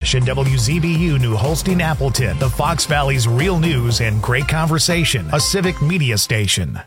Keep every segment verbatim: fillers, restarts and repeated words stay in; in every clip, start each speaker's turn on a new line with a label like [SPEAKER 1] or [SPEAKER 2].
[SPEAKER 1] station W Z B U New Holstein Appleton, the Fox Valley's real news and great conversation, a civic media station.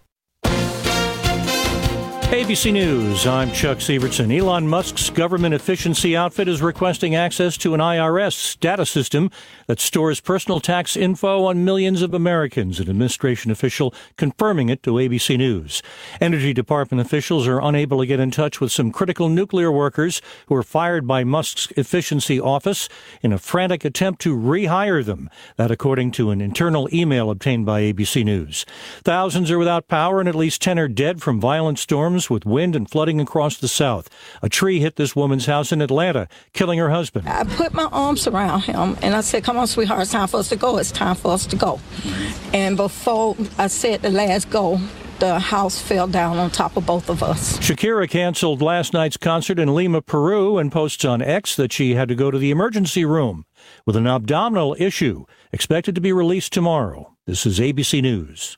[SPEAKER 2] A B C News, I'm Chuck Sievertson. Elon Musk's government efficiency outfit is requesting access to an I R S data system that stores personal tax info on millions of Americans, an administration official confirming it to A B C News. Energy Department officials are unable to get in touch with some critical nuclear workers who were fired by Musk's efficiency office in a frantic attempt to rehire them. That according to an internal email obtained by A B C News. Thousands are without power and at least ten are dead from violent storms with wind and flooding across the South. A tree hit this woman's house in Atlanta, killing her husband.
[SPEAKER 3] I put my arms around him and I said, come on, sweetheart, it's time for us to go. It's time for us to go. And before I said the last go, the house fell down on top of both of us.
[SPEAKER 2] Shakira canceled last night's concert in Lima, Peru, and posts on X that she had to go to the emergency room with an abdominal issue, expected to be released tomorrow. This is A B C News.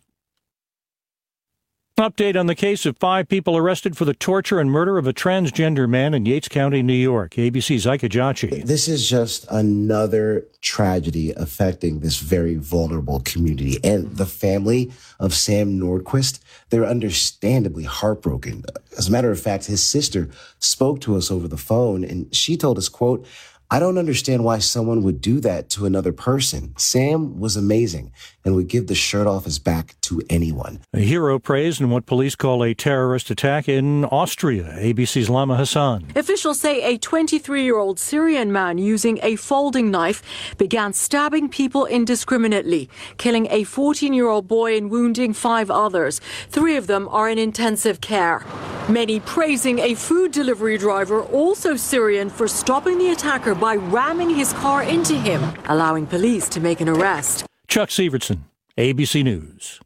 [SPEAKER 2] Update on the case of five people arrested for the torture and murder of a transgender man in Yates County, New York. A B C's Ike Ajachi.
[SPEAKER 4] This is just another tragedy affecting this very vulnerable community. And the family of Sam Nordquist, they're understandably heartbroken. As a matter of fact, his sister spoke to us over the phone, and she told us, quote, I don't understand why someone would do that to another person. Sam was amazing and would give the shirt off his back to anyone.
[SPEAKER 2] A hero praised in what police call a terrorist attack in Austria. A B C's Lama Hassan.
[SPEAKER 5] Officials say a twenty-three-year-old Syrian man using a folding knife began stabbing people indiscriminately, killing a fourteen-year-old boy and wounding five others. Three of them are in intensive care. Many praising a food delivery driver, also Syrian, for stopping the attacker by ramming his car into him, allowing police to make an arrest.
[SPEAKER 2] Chuck Sievertson, A B C News.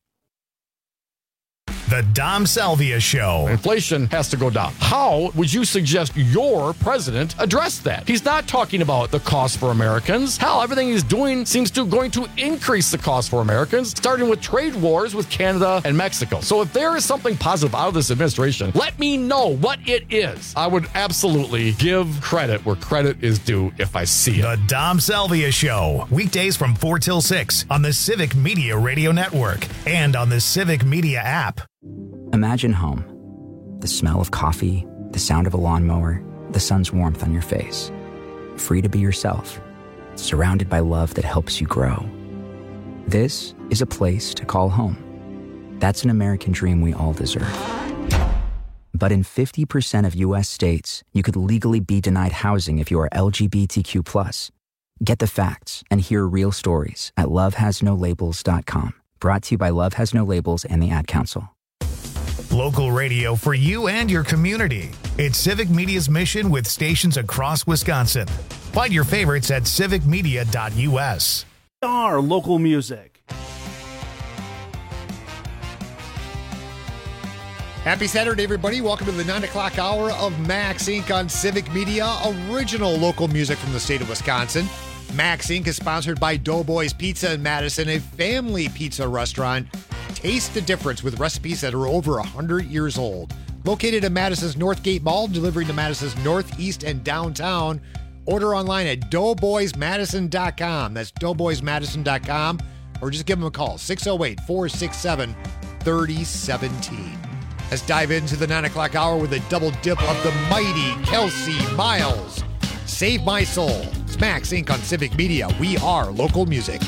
[SPEAKER 1] The Dom Salvia Show.
[SPEAKER 6] Inflation has to go down. How would you suggest your president address that? He's not talking about the cost for Americans. Hell, everything he's doing seems to going to increase the cost for Americans, starting with trade wars with Canada and Mexico. So if there is something positive out of this administration, let me know what it is. I would absolutely give credit where credit is due if I see it.
[SPEAKER 1] The Dom Salvia Show. Weekdays from four till six on the Civic Media Radio Network and on the Civic Media app.
[SPEAKER 7] Imagine home. The smell of coffee, the sound of a lawnmower, the sun's warmth on your face. Free to be yourself, surrounded by love that helps you grow. This is a place to call home. That's an American dream we all deserve. But in fifty percent of U S states, you could legally be denied housing if you are L G B T Q plus. Get the facts and hear real stories at love has no labels dot com. Brought to you by Love Has No Labels and the Ad Council.
[SPEAKER 1] Local radio for you and your community. It's Civic Media's mission with stations across Wisconsin. Find your favorites at civic media dot U S.
[SPEAKER 8] Our local music.
[SPEAKER 9] Happy Saturday, everybody. Welcome to the nine o'clock hour of Max Incorporated on Civic Media, original local music from the state of Wisconsin. Max Incorporated is sponsored by Doughboys Pizza in Madison, a family pizza restaurant. Taste the difference with recipes that are over one hundred years old. Located at Madison's Northgate Mall, delivering to Madison's Northeast and downtown. Order online at doughboys madison dot com. That's doughboys madison dot com. Or just give them a call, six oh eight, four six seven, three oh one seven. Let's dive into the nine o'clock hour with a double dip of the mighty Kelsey Miles. Save My Soul. It's Max Incorporated on Civic Media. We are local music.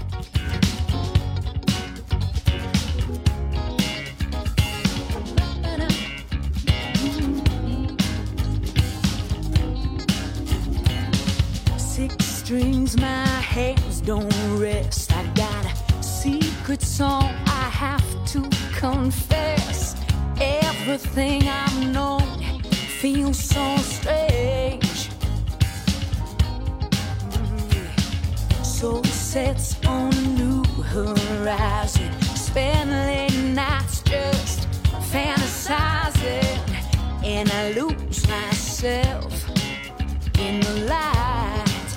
[SPEAKER 10] Six strings, my hands don't rest. I got a secret song I have to confess. Everything I've known feels so strange. Soul sets on a new horizon. Spend late nights just fantasizing, and I lose myself in the light.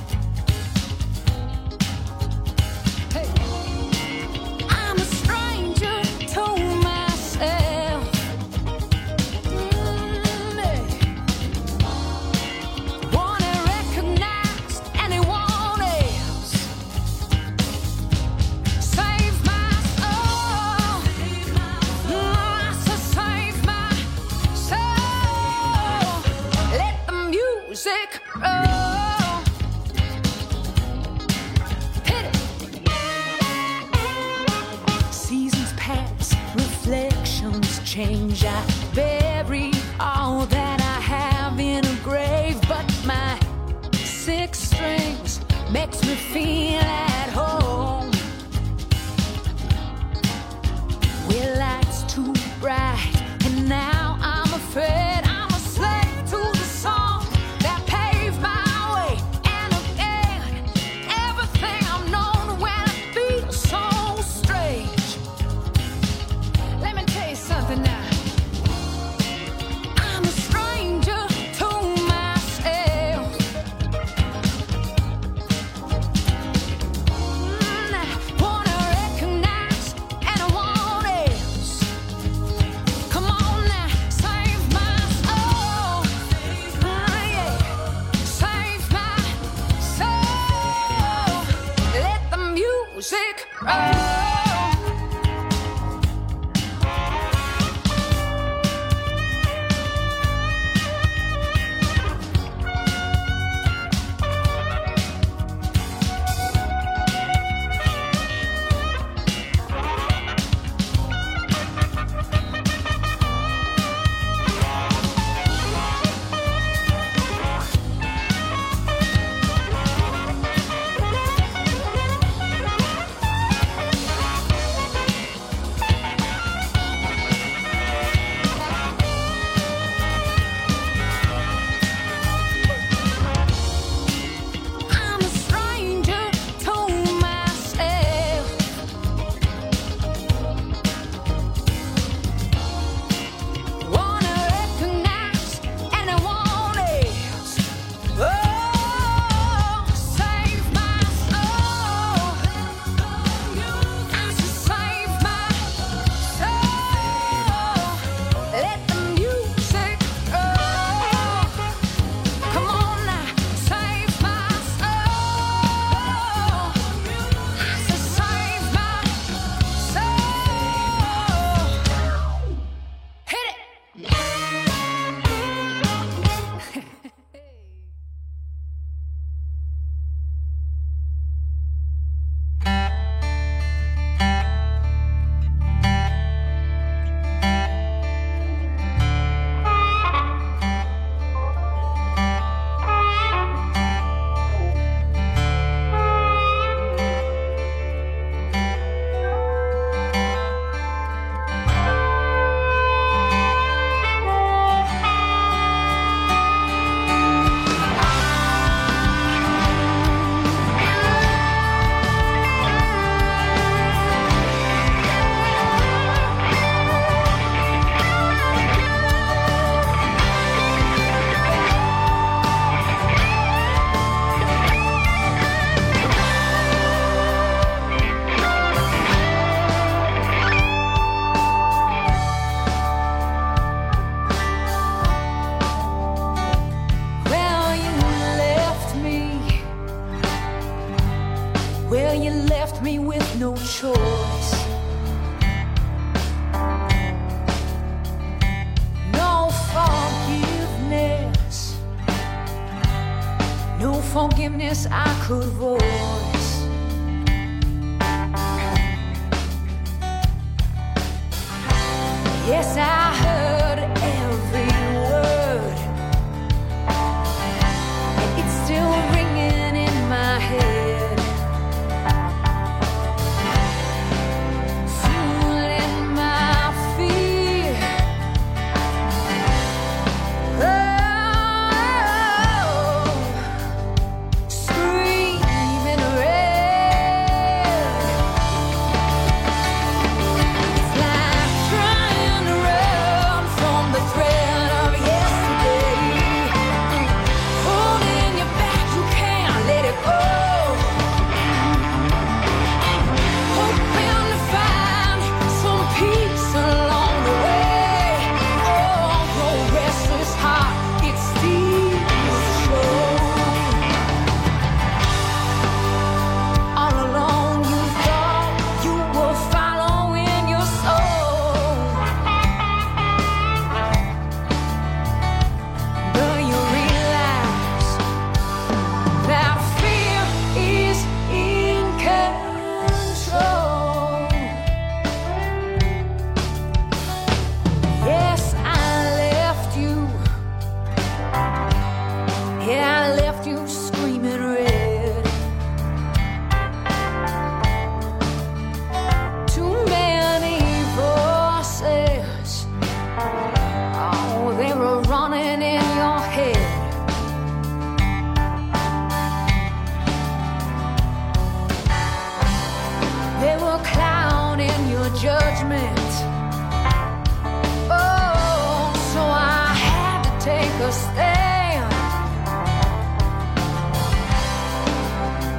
[SPEAKER 10] Hey. I'm a stranger to myself. Mm-hmm. Wanna recognize anyone change. I bury all that I have in a grave, but my six strings makes me feel at home. Well, light's too bright, and now I'm afraid I'm a slave to the song that paved my way. And again, everything I'm known when I feel so strange. Let me tell you something now. I'm a stranger to myself. Mm, I wanna recognize and I want else. Come on now, save my soul. Ah, yeah. Save my soul. Let the music roll. I'm a stranger to myself. Wanna recognize and I want else. Oh, save my soul. I said save my soul. Let the music roll. Come on now, save my soul. I said save my soul. Hit it. Well, you left me. Well, you left me with no choice. No forgiveness. No forgiveness I could voice. Yes, I heard every word. It's still ringing in my head, fueling my fear. Oh, screaming red. It's like trying to rub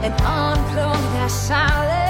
[SPEAKER 10] and unplug that silence.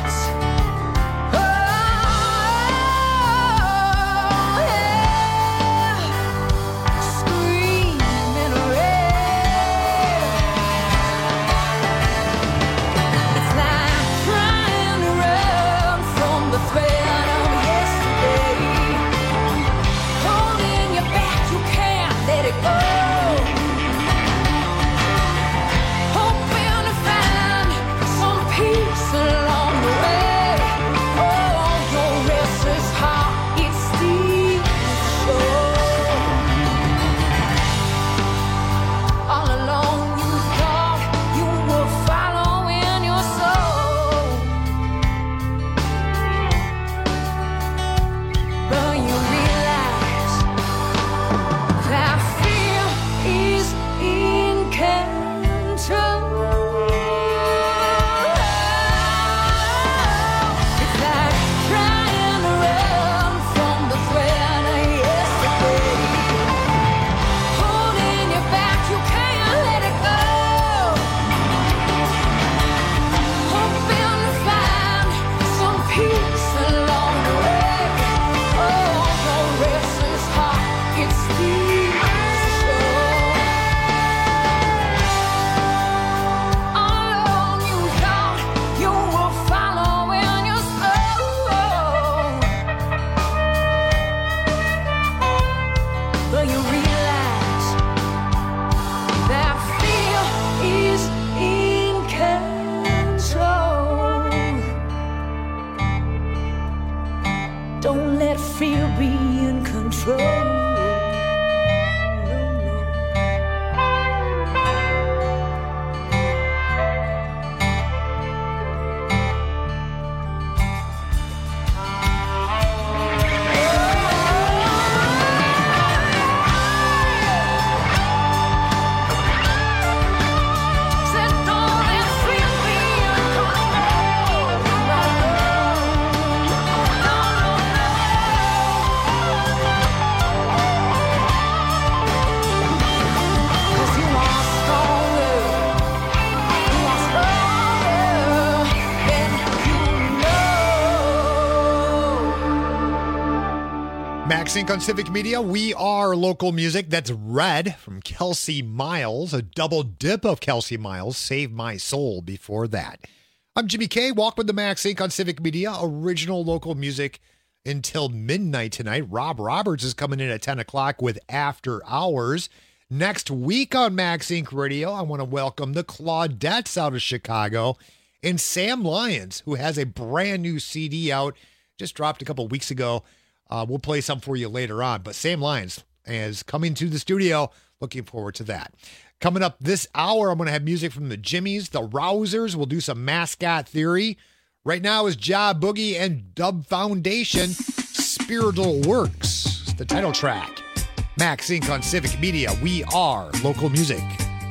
[SPEAKER 9] Sync on Civic Media. We are local music. That's Red from Kelsey Miles. A double dip of Kelsey Miles. Save My Soul before that. I'm Jimmy K. Walk with the Max Sync on Civic Media. Original local music until midnight tonight. Rob Roberts is coming in at ten o'clock with After Hours. Next week on Max Sync Radio, I want to welcome the Claudettes out of Chicago and Sam Lyons, who has a brand new C D out. Just dropped a couple weeks ago. Uh, we'll play some for you later on. But Sam Lyons is coming to the studio. Looking forward to that. Coming up this hour, I'm going to have music from the Jimmies, the Rousers. We'll do some Mascot Theory. Right now is Ja Boogie and Dub Foundation. Spiritual Works, the title track. Max Inc on Civic Media. We are local music.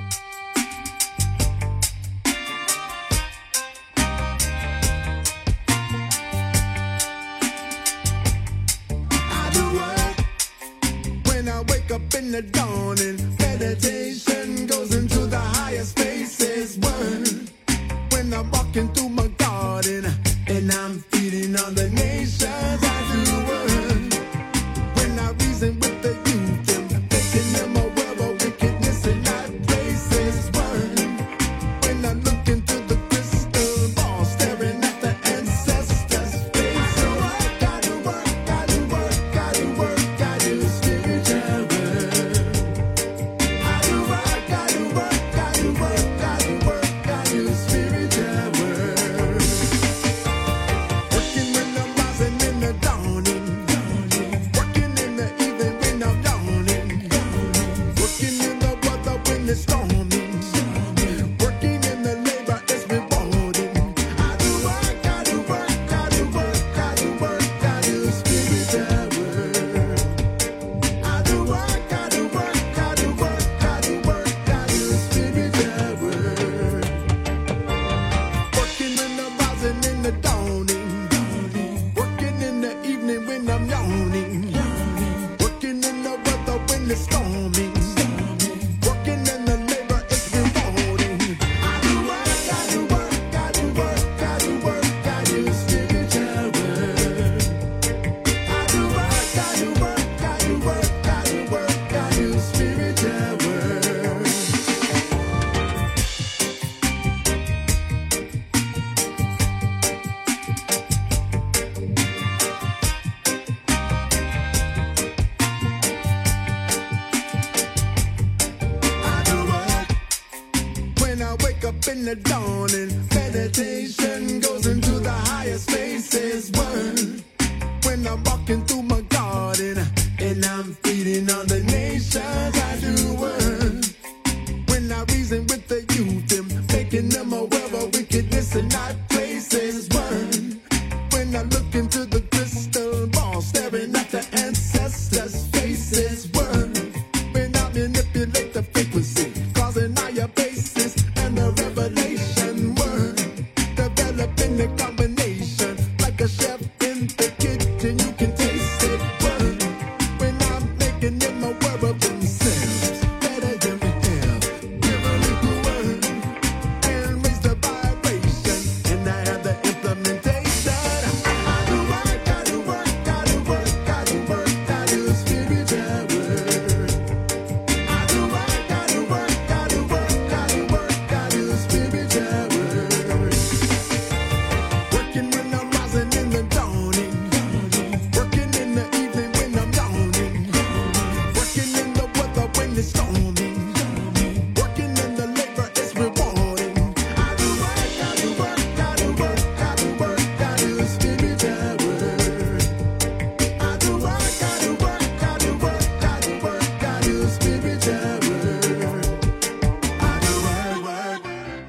[SPEAKER 11] Up in the dawning, meditation goes into the higher spaces. Word when I'm walking through my garden and I'm feeding on the nations. I do word when I reason with the youth and taking them a world of wickedness and not places. Word when I look into the crystal ball, staring at the ancestors' face. So I gotta work, gotta work, gotta work, gotta spiritual. Working when I'm the dawning, meditation goes into the higher spaces. Word. When I'm walking through my garden and I'm feeding on the nations, I do word. When I reason with the youth, I'm making them aware of wickedness and not places. Word. When I look into the crystal ball, staring at the ancestors' faces. Word. When I manipulate the frequency, causing higher bases and the revelation. Word. Developing the combination like a chef in the kitchen. You can taste it. Word. When I'm making them aware of themselves, better than me have. Give a little word and raise the vibration, and I have the implementation. I do work, I do work, I do work, I do work, I do spiritual work. I do work, I do work, I do work, I do work, I do spiritual work. Working when I'm rising in the dawning, working in the evening when I'm yawning, working in the weather when it's storming, working in the labor is rewarding. I do work, I do work, I do work, I do work, I do spiritual work. I do work, I do work, I do work, I do work, I do spiritual work. I do work, work.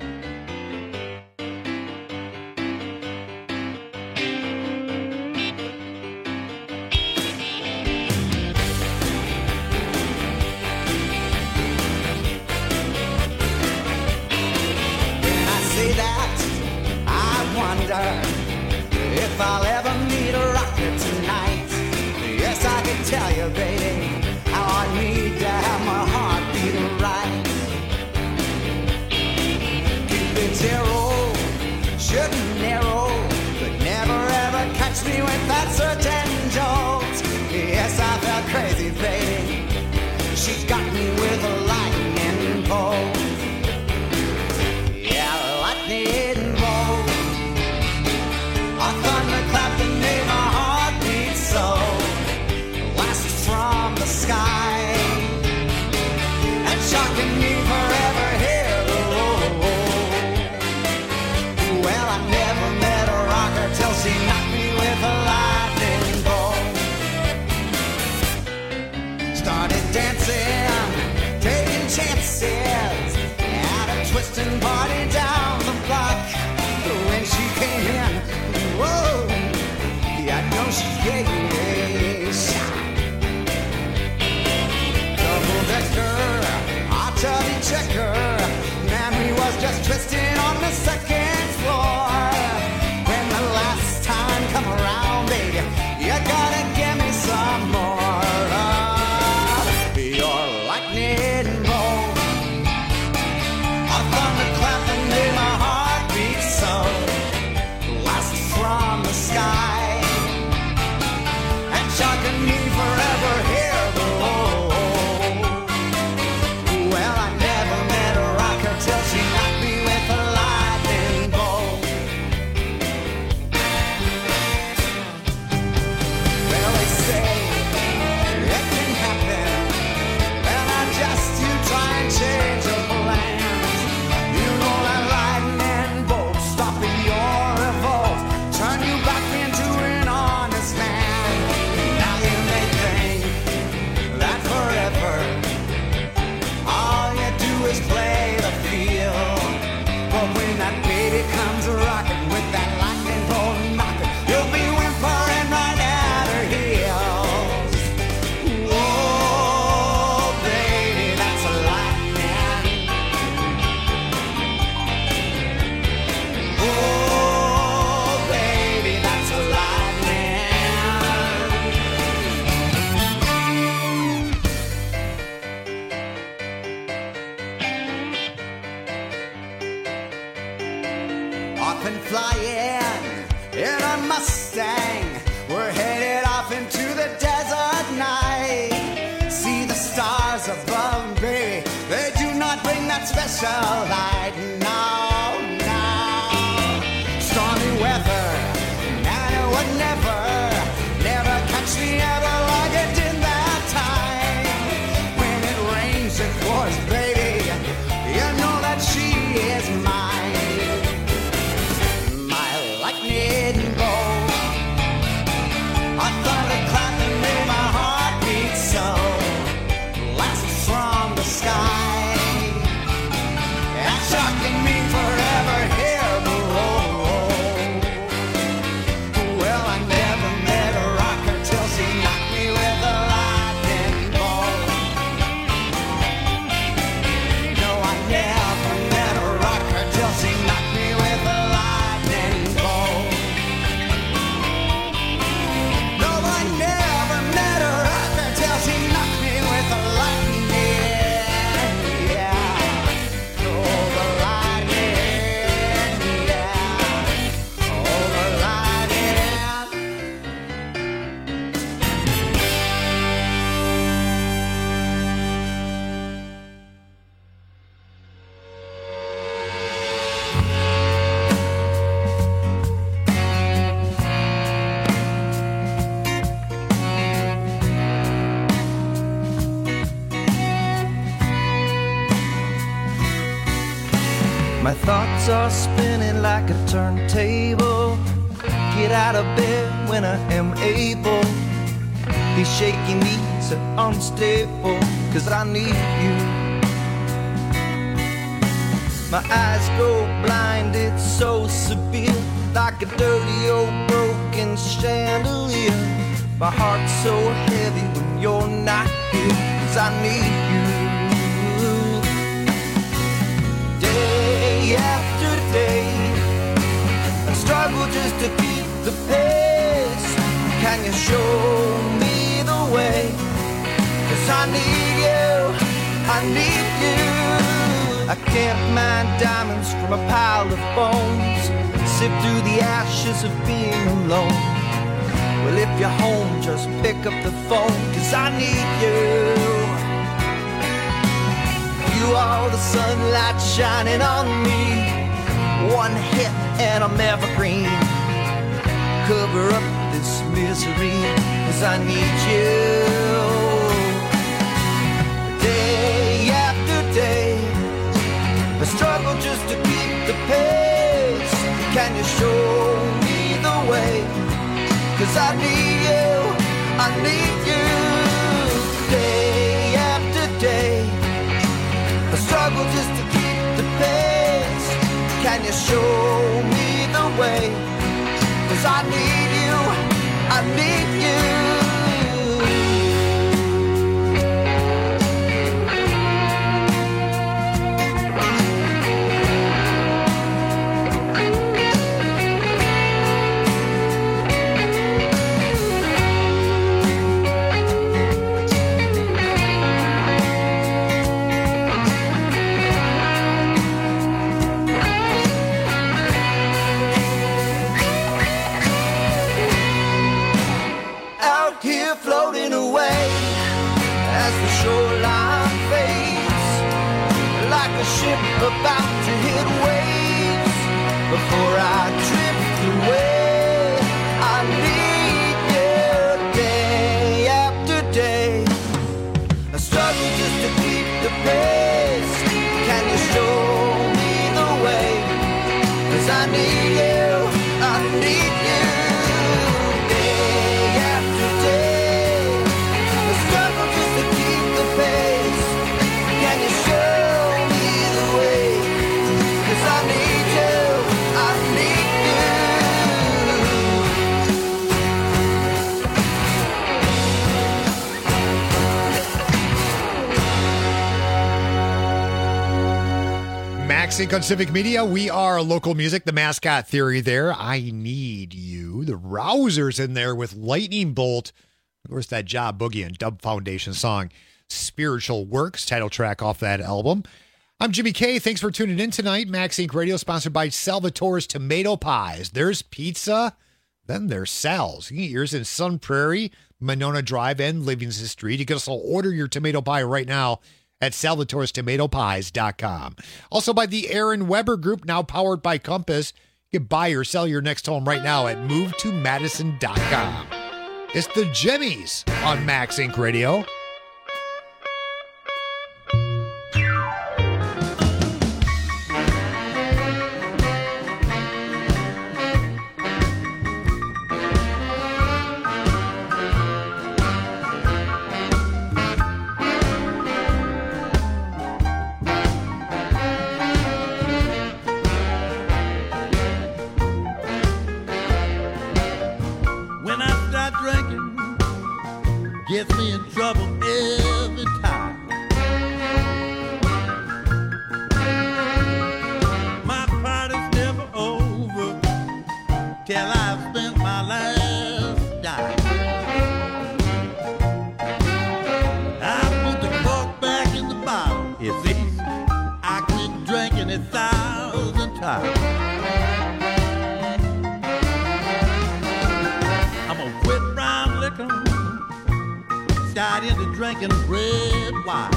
[SPEAKER 12] I say that, I wonder if I'll ever meet a rocker tonight. Yes, I can tell you, baby, how I need to have my heart beating right. Cupid zero, shouldn't narrow, but never ever catch me with that certain jolt. Yes, I felt crazy, baby. She got me with a lightning bolt. Yeah, lightning bolt. A thunderclap that made my heart beat so. Blasted from the sky and shocking me forever here below. Well, I never met a rocker till she knocked me with a lightning bolt. Started dancing, taking chances at a twisting party down the block. When she came in, whoa, yeah, I know she gave me a shock. Double decker, archery checker, man, we was just twisting on the second floor. When the last time come around, baby, you gotta give me some more of your lightning bolt. A thunderclap that made my heart beat so. Blasted from the sky and shocking me forever here below. Well, I never met a rocker till she knocked me with a lightning bolt. Well, they say it can happen, and I just you try and change your plans. You know that lightning bolt stopping your revolt, turn you back into an honest man. Now you may think that forever all you do is play the field, but when that baby comes rocking with that lightning bolt knocking, you'll be whimpering right at her heels. Oh, baby, that's a lightning. Oh, baby, that's a lightning. Off and flying in a Mustang, we're headed off into the desert night. See the stars above, baby, they do not bring that special light. No, no. Stormy weather, and it would never, never catch me ever like it did that time. When it rains, it pours, baby, you know that she is mine.
[SPEAKER 13] spinning like a turntable. Get out of bed when I am able. These shaky knees are unstable, cause I need you. My eyes go blind, it's so severe, like a dirty old broken chandelier. My heart's so heavy when you're not here, cause I need you. Day after day, I struggle just to keep the pace. Can you show me the way? Cause I need you, I need you. I can't mine diamonds from a pile of bones, sift through the ashes of being alone. Well, if you're home, just pick up the phone, cause I need you. You are the sunlight shining on me. One hit and I'm evergreen. Cover up this misery, cause I need you. Day after day, I struggle just to keep the pace. Can you show me the way? Cause I need you, I need you. Day after day, I struggle just to keep the pace. Can you show me the way? Cause I need you, I need you. Floating away as the shoreline fades, like a ship about to hit waves. Before I drift away, I need you. Day after day, I struggle just to keep the pace. Can you show me the way? Cause I need you, I need you.
[SPEAKER 9] Sync on Civic Media. We are local music, the mascot theory there. I need you. The Rousers in there with Lightning Bolt. Of course, that Job Boogie and Dub Foundation song, Spiritual Works, title track off that album. I'm Jimmy K. Thanks for tuning in tonight. Max Inc Radio, sponsored by Salvatore's Tomato Pies. There's pizza, then there's Sal's. You can get yours in Sun Prairie, Monona Drive, and Livingston Street. You can also order your tomato pie right now at salvatores tomato pies dot com. Also by the Aaron Weber Group, now powered by Compass. You can buy or sell your next home right now at move to madison dot com. It's the Jimmies on Max Inc Radio.
[SPEAKER 14] Gets me in trouble every time. My party's never over till I've spent my last dime. I put the cork back in the bottle. It's easy. I quit drinking a thousand times. I'm gonna quit brown liquor, got into drinking red wine.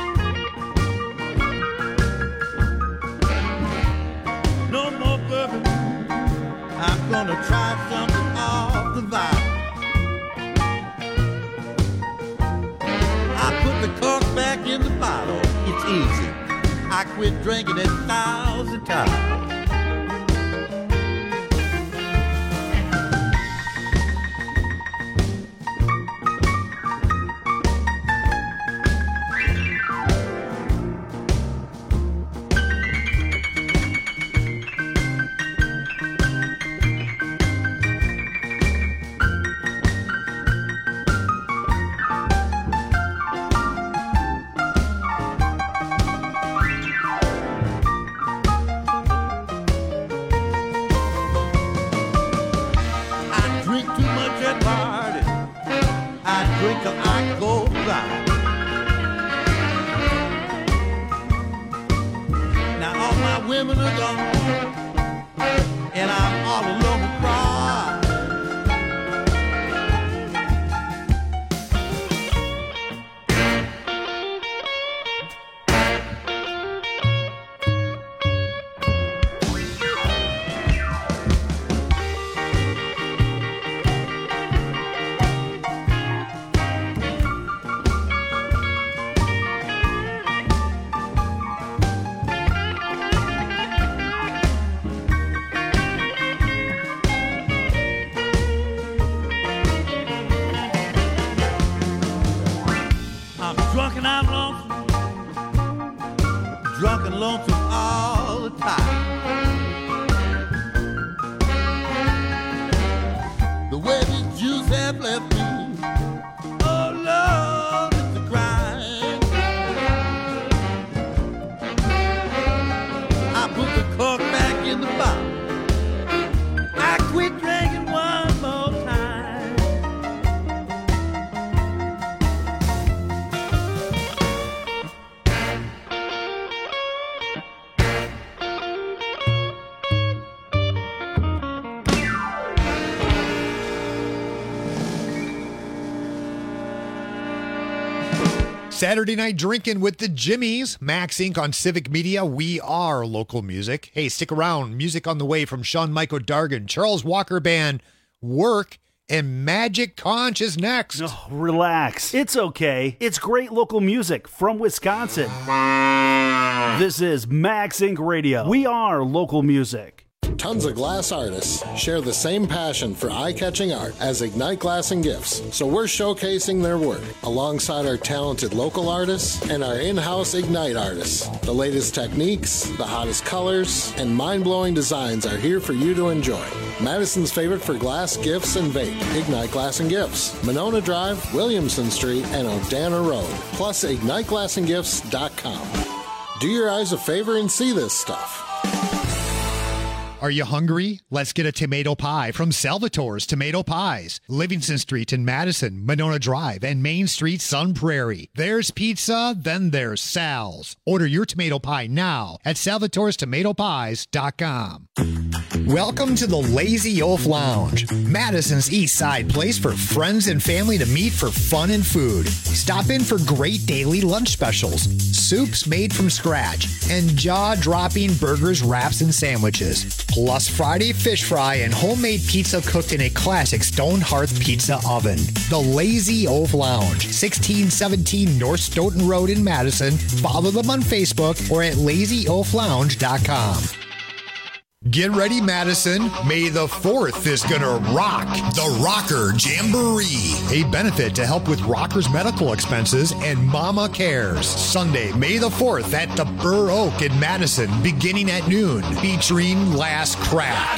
[SPEAKER 14] No more bourbon, I'm gonna try something off the vine. I put the cork back in the bottle, it's easy. I quit drinking a thousand times. drink till I go dry. Now all my women are gone, and I'm all alone to cry. Drunk and I'm lonesome, drunk and lonesome all the time. The way these Jews have left me, oh Lord, it's a crime. I put the cork back in the bottle, I quit drinking one more time.
[SPEAKER 9] Saturday night drinking with the Jimmies. Max Incorporated on Civic Media. We are local music. Hey, stick around. Music on the way from Sean Michael Dargan, Charles Walker Band, Work, and Magic Conch is next.
[SPEAKER 8] Oh, relax. It's okay. It's great local music from Wisconsin. This is Max Incorporated Radio. We are local music.
[SPEAKER 15] Tons of glass artists share the same passion for eye-catching art as Ignite Glass and Gifts, so we're showcasing their work alongside our talented local artists and our in-house Ignite artists. The latest techniques, the hottest colors, and mind-blowing designs are here for you to enjoy. Madison's favorite for glass, gifts, and vape, Ignite Glass and Gifts. Monona Drive, Williamson Street, and Odana Road, plus ignite glass and gifts dot com. Do your eyes a favor and see this stuff.
[SPEAKER 9] Are you hungry? Let's get a tomato pie from Salvatore's Tomato Pies. Livingston Street in Madison, Monona Drive, and Main Street, Sun Prairie. There's pizza, then there's Sal's. Order your tomato pie now at salvatores tomato pies dot com. Welcome to the Lazy Oaf Lounge, Madison's East Side place for friends and family to meet for fun and food. Stop in for great daily lunch specials, soups made from scratch, and jaw-dropping burgers, wraps, and sandwiches. Plus Friday fish fry and homemade pizza cooked in a classic stone hearth pizza oven. The Lazy Oaf Lounge, sixteen seventeen North Stoughton Road in Madison. Follow them on Facebook or at lazy oaf lounge dot com. Get ready, Madison. May the fourth is gonna rock the Rocker Jamboree, a benefit to help with rockers' medical expenses and Mama Cares. Sunday, May the fourth at the Burr Oak in Madison, beginning at noon, featuring Last Crack,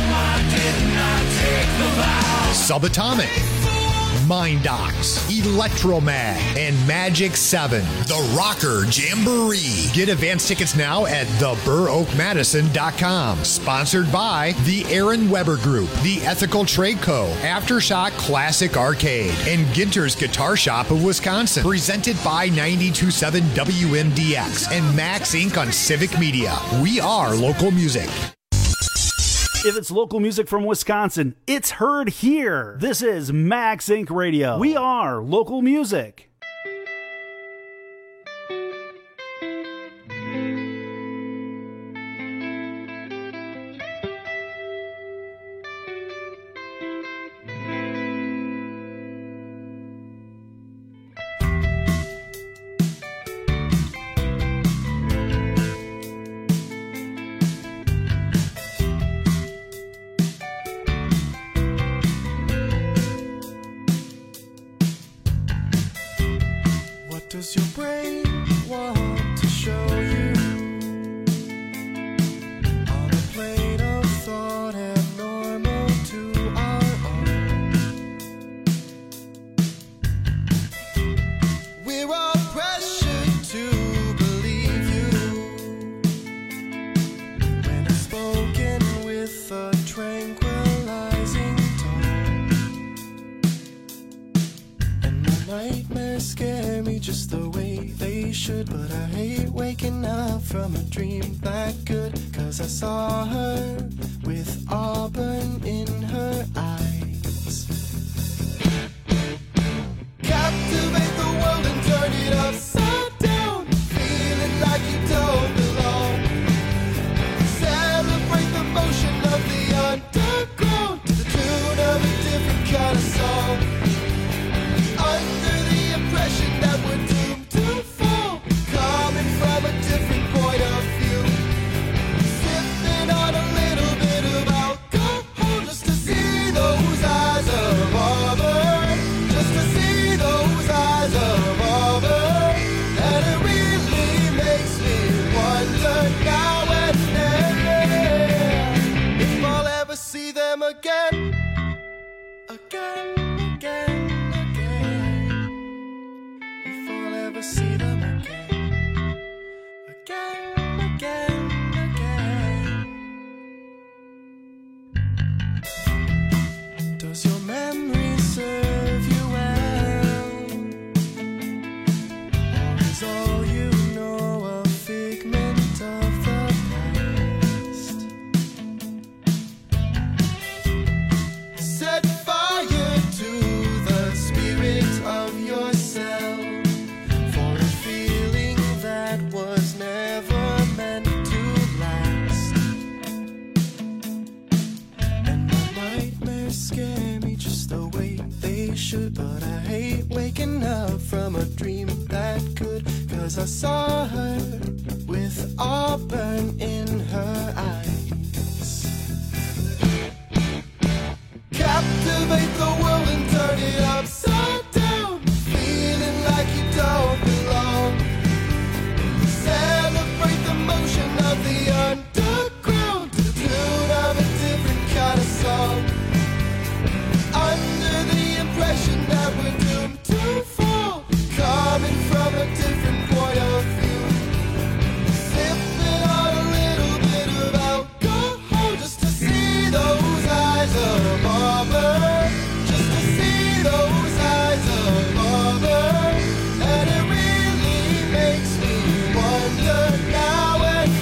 [SPEAKER 9] Subatomic, Mind Docs, Electromag, and Magic seven. The Rocker Jamboree. Get advance tickets now at the burr oak madison dot com. Sponsored by the Aaron Weber Group, the Ethical Trade Co., Aftershock Classic Arcade, and Ginter's Guitar Shop of Wisconsin. Presented by ninety-two point seven W M D X and Max Incorporated on Civic Media. We are local music.
[SPEAKER 8] If it's local music from Wisconsin, it's heard here. This is Max Incorporated Radio. We are local music.
[SPEAKER 16] should, but I hate waking up from a dream that good. Cause I saw her with auburn in her eyes. Captivate the world and turn it upside down. Feeling like you don't belong. Celebrate the motion of the underground to the tune of a different kind of song. Under the impression that we're doomed to fall, coming from a different point of view. Sipping on a little bit of alcohol just to see those eyes of auburn. Just to see those eyes of auburn. And it really makes me wonder now and then if I'll ever see them again. Again, again. See them again, again, again, again. Does your memory serve you well? Or is all you know a figment of the past? Set fire to the spirit of yourself. Was never meant to last. And my nightmares scare me just the way they should. But I hate waking up from a dream that good. Cause I saw her with auburn in her eyes. Captivate the world and turn it upside down. Feeling like you don't belong. Celebrate the motion of the underground to the tune of a different kind of song. Under the impression that we're doomed to fall, coming from a different point of view. Sipping on a little bit of alcohol just to see those eyes of auburn. Just to see those eyes of auburn. And it really makes me wonder now and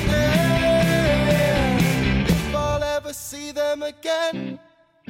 [SPEAKER 16] then if I'll ever see them again.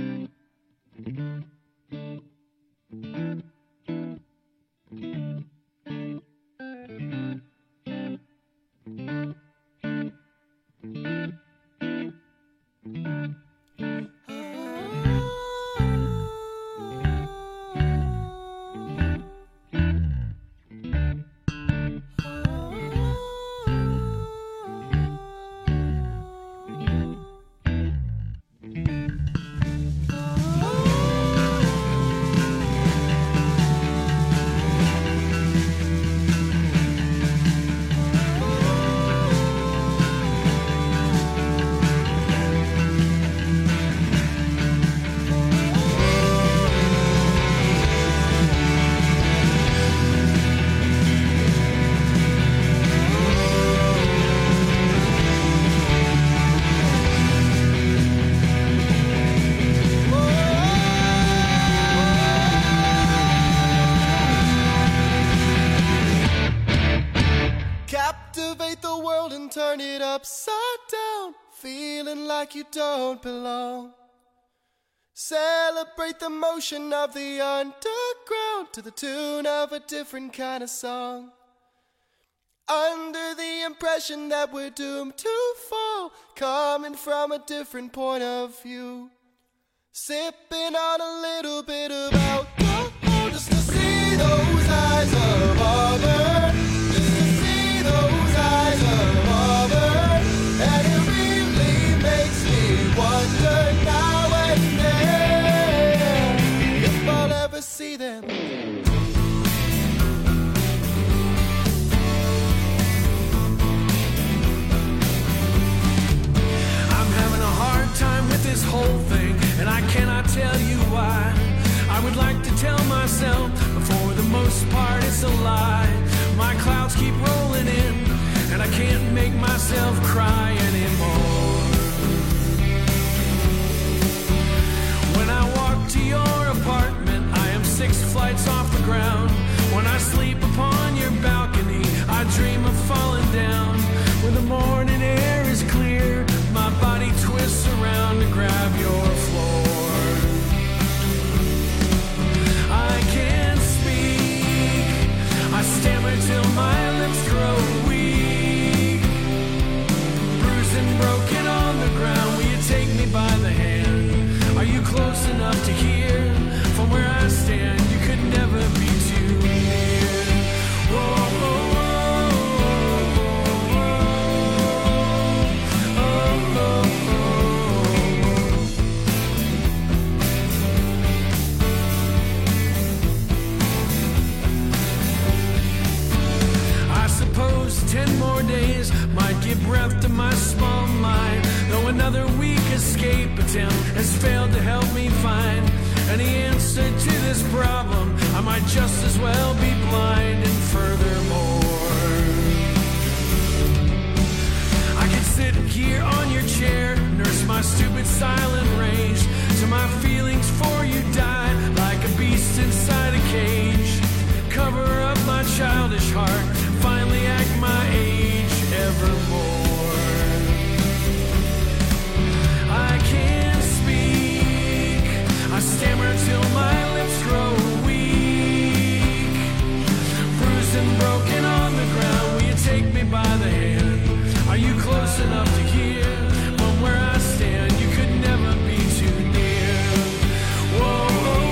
[SPEAKER 16] Captivate the world and turn it upside down. Feeling like you don't belong. Celebrate the motion of the underground to the tune of a different kind of song. Under the impression that we're doomed to fall, coming from a different point of view. Sipping on a little bit of alcohol just to see those eyes of auburn. Just to see those eyes of auburn. And it really makes me wonder now and then if I'll ever see them.
[SPEAKER 17] Time with this whole thing, and I cannot tell you why. I would like to tell myself, but for the most part it's a lie. My clouds keep rolling in, and I can't make myself cry anymore. When I walk to your apartment, I am six flights off the ground. When I sleep upon your balcony, I down to grab your floor. I can't speak, I stammer till my lips grow weak. Bruised and broken on the ground, will you take me by the hand? Are you close enough to hear? From where I stand, you could never be too near. Whoa, whoa. Ten more days might give breath to my small mind, though another weak escape attempt has failed to help me find any answer to this problem. I might just as well be blind. And furthermore, I could sit here on your chair, nurse my stupid silent rage till my feelings for you die like a beast inside a cage. Cover up my childish heart, finally act my age evermore. I can't speak, I stammer till my lips grow weak. Bruised and broken on the ground, will you take me by the hand? Are you close enough to hear? From where I stand, you could never be too near. Whoa, whoa.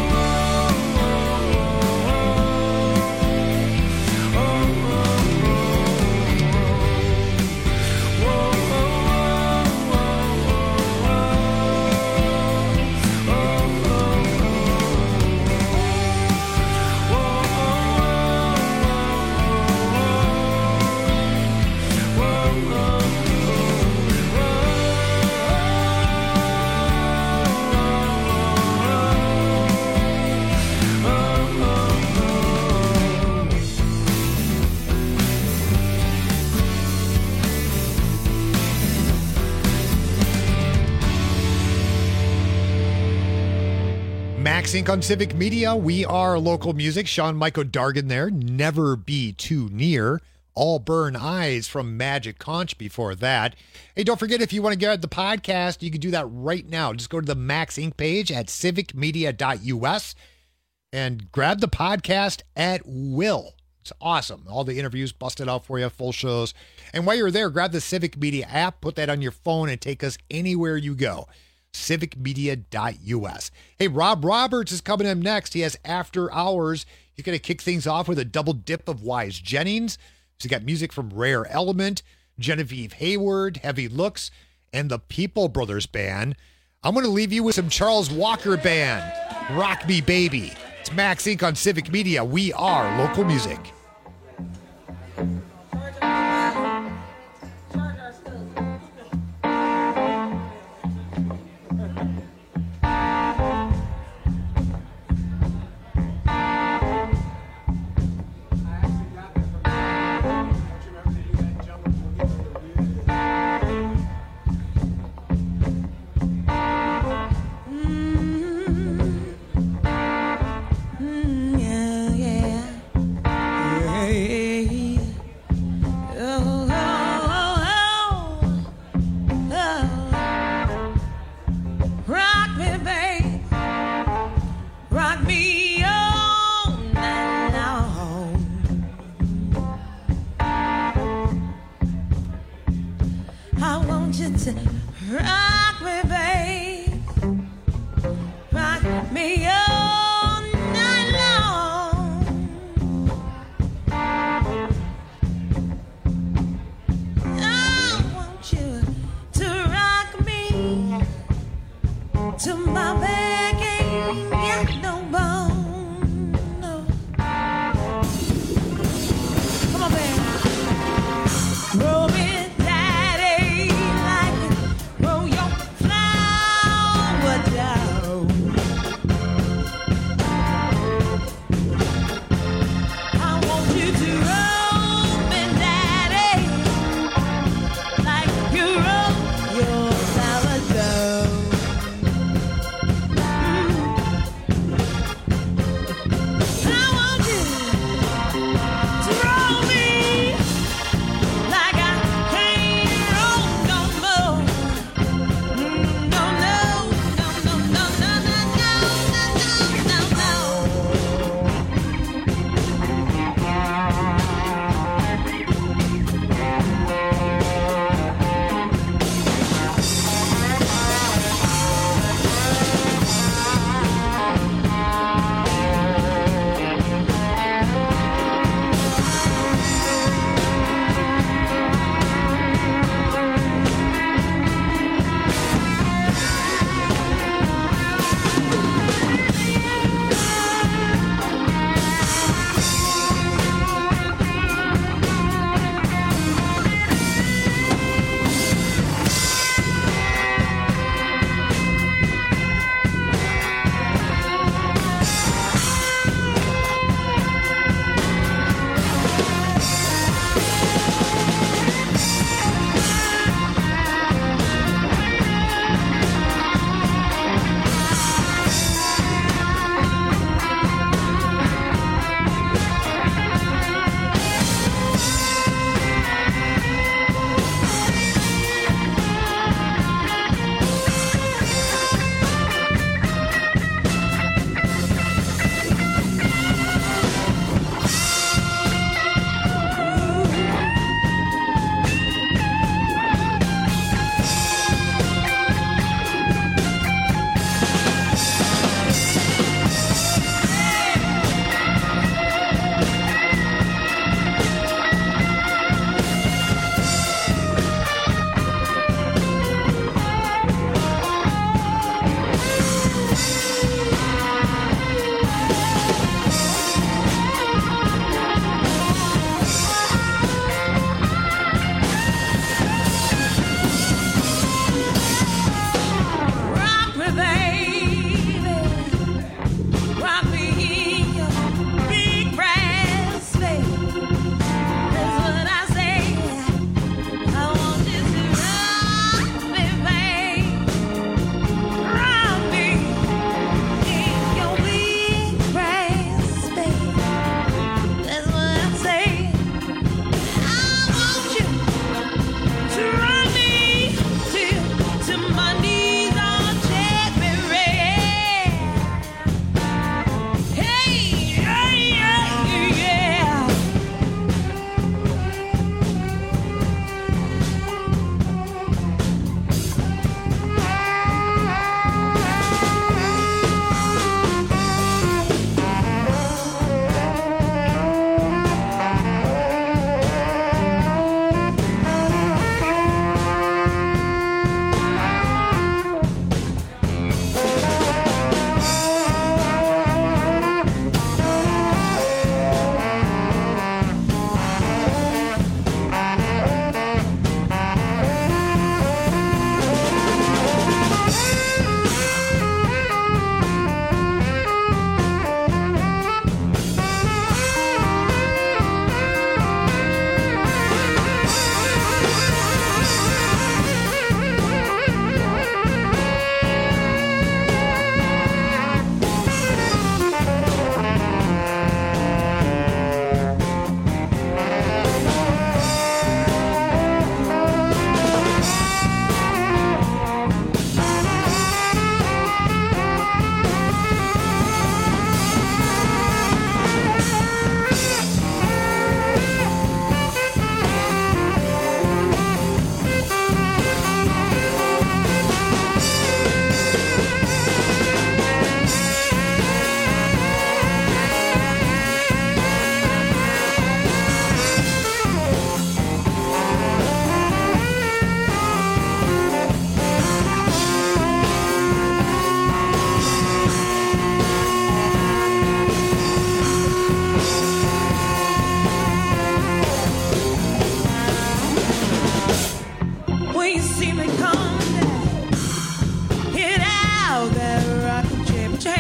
[SPEAKER 9] Max Inc on Civic Media. We are local music. Sean Michael Dargan there. Never Be Too Near. All Burn Eyes from Magic Conch before that. Hey, don't forget, if you want to get the podcast, you can do that right now. Just go to the Max Inc page at civic media dot u s and grab the podcast at will. It's awesome. All the interviews busted out for you, full shows. And while you're there, grab the Civic Media app, put that on your phone, and take us anywhere you go. civic media dot u s. Hey, Rob Roberts is coming up next. He has After Hours. He's going to kick things off with a double dip of Wise Jennings. He's got music from Rare Element, Genevieve Hayward, Heavy Looks, and the People Brothers Band. I'm going to leave you with some Charles Walker Band, Rock Me Baby. It's Max Inc on Civic Media. We are local music.
[SPEAKER 18] Rock me, babe. Rock me all night long. I want you to rock me to my back ain't got no bone. No. Come on, babe. Roll me.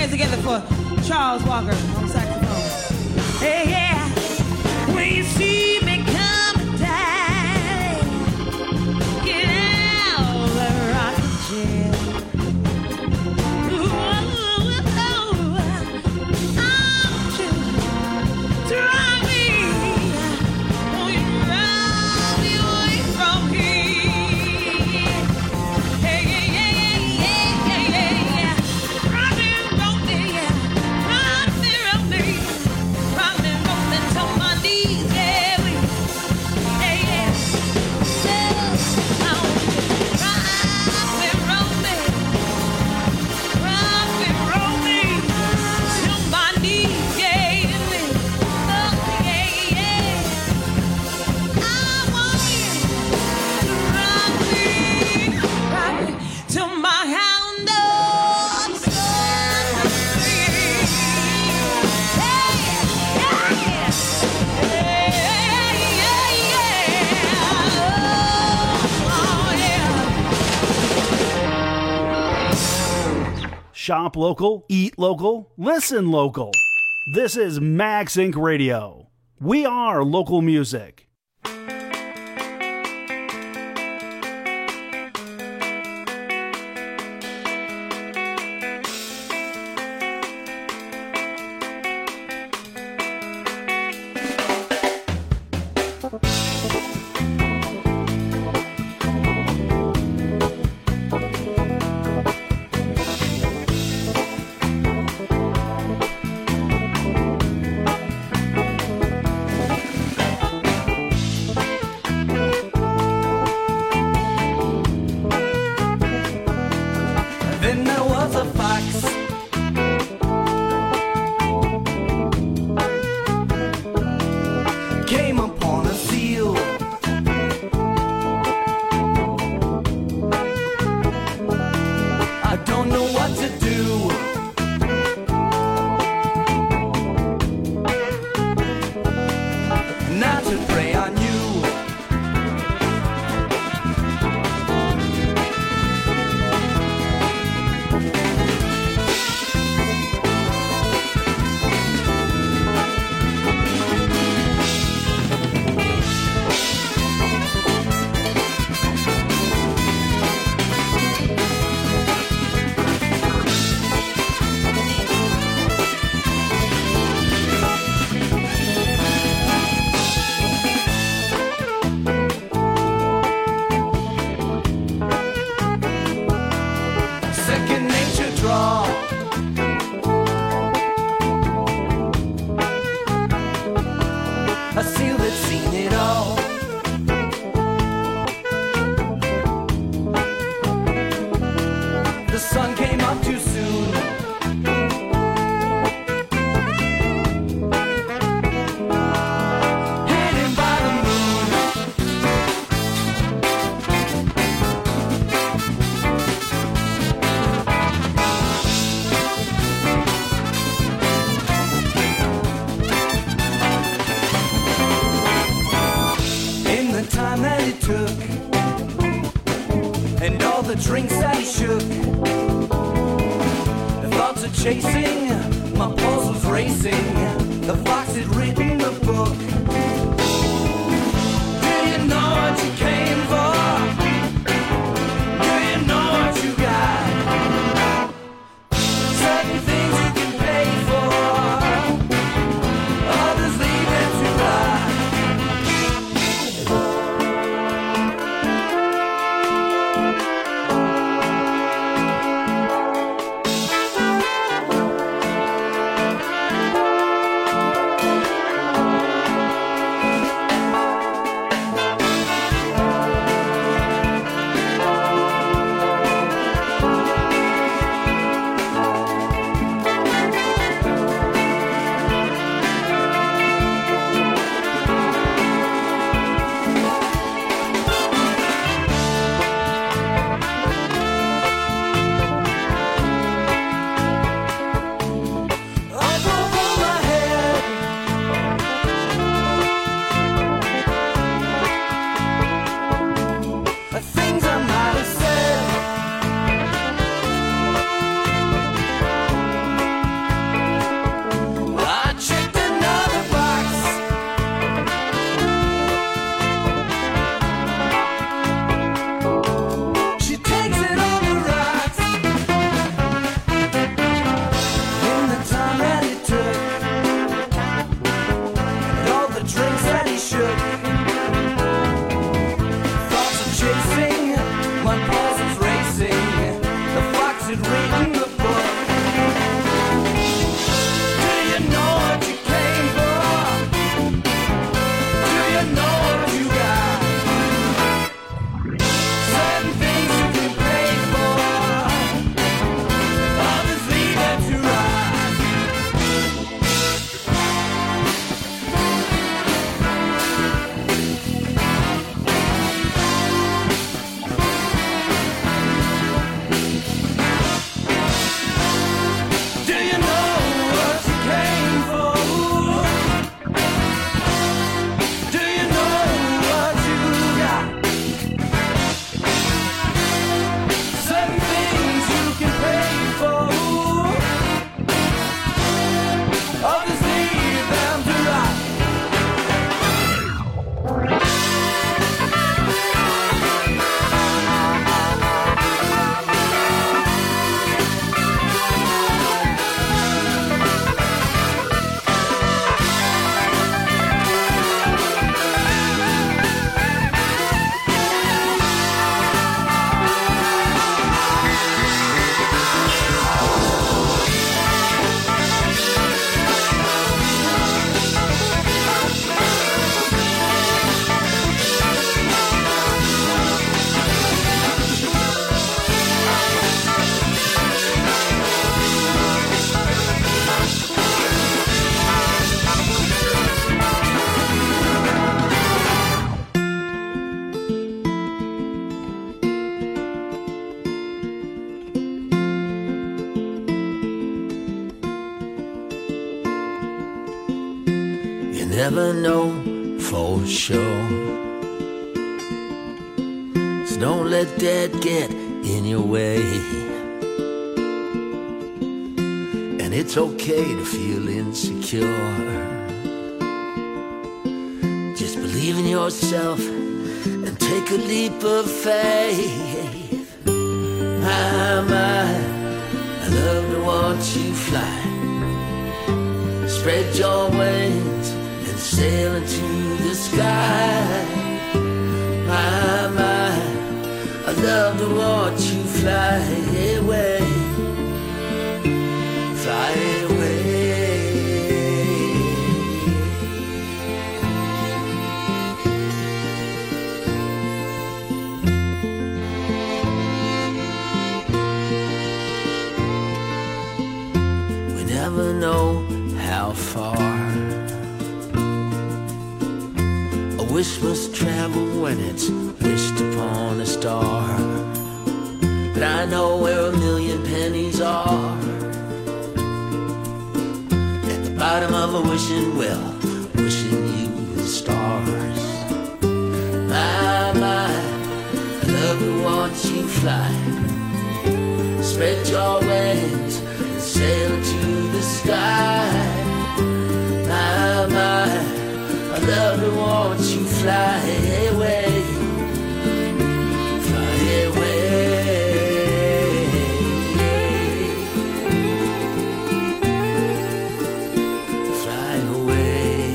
[SPEAKER 18] hands together for Charles Walker on saxophone. Hey, yeah. When you see me coming down, get out of the rocking chair. Ooh, oh, I want you to rock me. Won't you rock me away from here? Hey, yeah, yeah, yeah, yeah, yeah, yeah. Rock me, roll me, yeah. Rock me, roll me. Rock me, roll me till my knees, yeah, we, yeah, yeah. I want you to rock me, roll me. Rock me, roll me till my knees, yeah, we, oh, yeah, yeah. I want you to rock me, rock me till my hand up.
[SPEAKER 8] Shop local, eat local, listen local. This is Max Inc Radio. We are local music.
[SPEAKER 12] Then there was a fox. Came upon a seal. I don't know what to do. Not to prey on you. Second nature draw. A seal that's seen it all. The sun came up too soon. Hidden by the moon. In the time that it took, and all the drinks that he shook, the thoughts of chasing, my pulse was racing. The fox had written the book. Do you know what you came for? Do you know what you got? Certain things you can pay for, others leave it to rot.
[SPEAKER 17] started reading the book. Do you know what you came for? Do you know what you got? Certain things you can pay for, others leave it to rot. Do you know what you came for? Do you know what you got? Certain things you can pay for, others leave them to rot.
[SPEAKER 19] You never know for sure. So don't let that get in your way. And it's okay to feel insecure. Just believe in yourself and take a leap of faith. My, my, I love to watch you fly. Spread your wings and sail into the sky. My, my, I love to watch you fly away. Fly away. We never know how far a wish must travel when it's wished upon a star. But I know where a million pennies are, at the bottom of a wishing well, wishing you the stars. My, my, I love to watch you fly. Spread your wings and sail to the sky. My, my, I love to watch you fly away. Fly away. Fly away.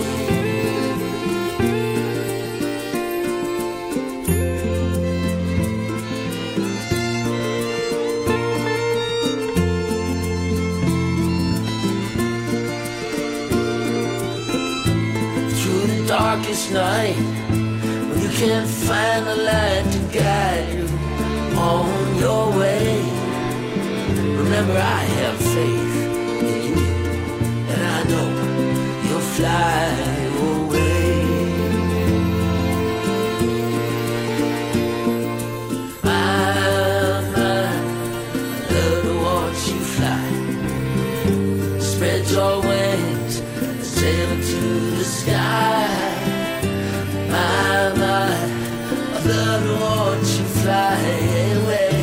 [SPEAKER 19] Darkest night, when you can't find the light to guide you on your way. Remember, I have faith in you, and I know you'll fly away. My, my, I love to watch you fly. Spread your wings and sail into the sky. My, my, I love to watch you fly away,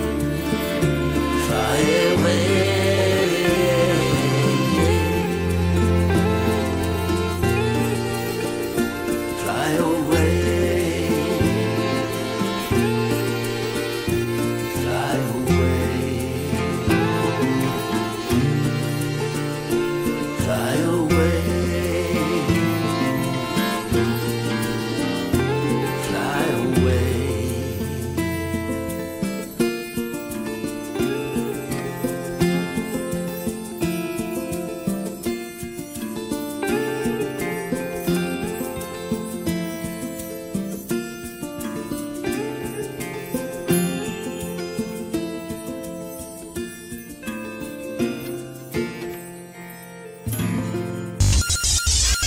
[SPEAKER 19] fly away.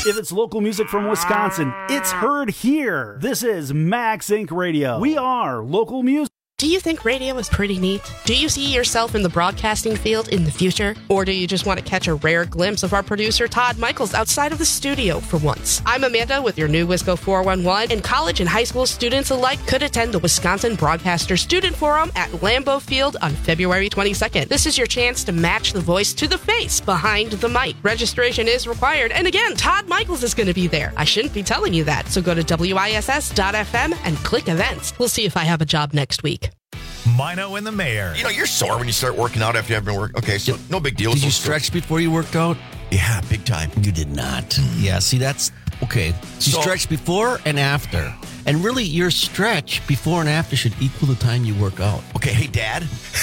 [SPEAKER 8] If it's local music from Wisconsin, it's heard here. This is Max Inc Radio. We are local music.
[SPEAKER 20] Do you think radio is pretty neat? Do you see yourself in the broadcasting field in the future? Or do you just want to catch a rare glimpse of our producer Todd Michaels outside of the studio for once? I'm Amanda with your new Wisco four one one, and college and high school students alike could attend the Wisconsin Broadcaster Student Forum at Lambeau Field on February twenty-second. This is your chance to match the voice to the face behind the mic. Registration is required, and again, Todd Michaels is going to be there. I shouldn't be telling you that, so go to W I S S dot F M and click events. We'll see if I have a job next week.
[SPEAKER 1] Mino and the Mayor.
[SPEAKER 21] You know, you're sore when you start working out after you haven't worked. Okay, so no big deal.
[SPEAKER 22] Did
[SPEAKER 21] so
[SPEAKER 22] you stretch before you worked out?
[SPEAKER 21] Yeah, big time.
[SPEAKER 22] You did not. Yeah, see, that's okay. So you
[SPEAKER 21] So-
[SPEAKER 22] stretch before and after. And really, your stretch before and after should equal the time you work out.
[SPEAKER 21] Okay, hey, Dad.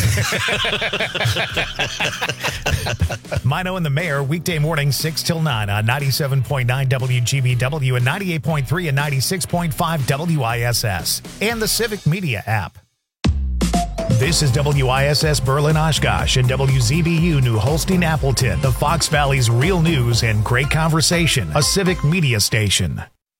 [SPEAKER 1] Mino and the Mayor, weekday morning, six till nine on ninety-seven point nine W G B W and ninety-eight point three and ninety-six point five W I S S and the Civic Media app. This is W I S S Berlin Oshkosh and W Z B U New Holstein Appleton, the Fox Valley's real news and great conversation, a Civic Media station.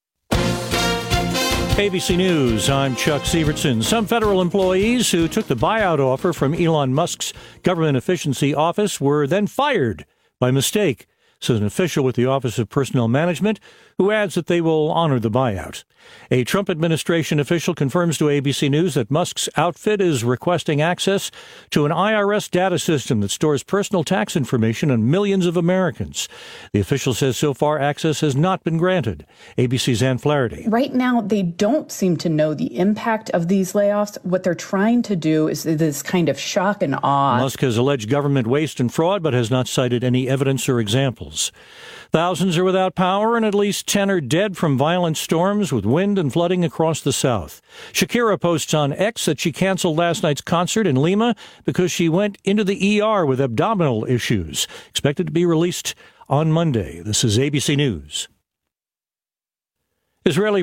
[SPEAKER 2] A B C News, I'm Chuck Sievertson. Some federal employees who took the buyout offer from Elon Musk's government efficiency office were then fired by mistake, says an official with the Office of Personnel Management, who adds that they will honor the buyout. A Trump administration official confirms to A B C News that Musk's outfit is requesting access to an I R S data system that stores personal tax information on millions of Americans. The official says so far access has not been granted. A B C's Ann Flaherty.
[SPEAKER 23] Right now, they don't seem to know the impact of these layoffs. What they're trying to do is this kind of shock and awe.
[SPEAKER 2] Musk has alleged government waste and fraud, but has not cited any evidence or examples. Thousands are without power, and at least ten are dead from violent storms with wind and flooding across the South. Shakira posts on X that she canceled last night's concert in Lima because she went into the E R with abdominal issues. Expected to be released on Monday. This is A B C News. Israeli